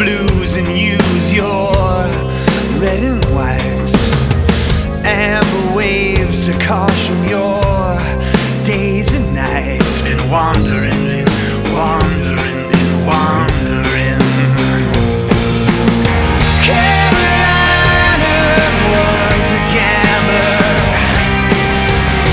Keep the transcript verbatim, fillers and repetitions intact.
blues and use your red and whites. Amber waves to caution your days and nights. Been wandering, been wandering, been wandering.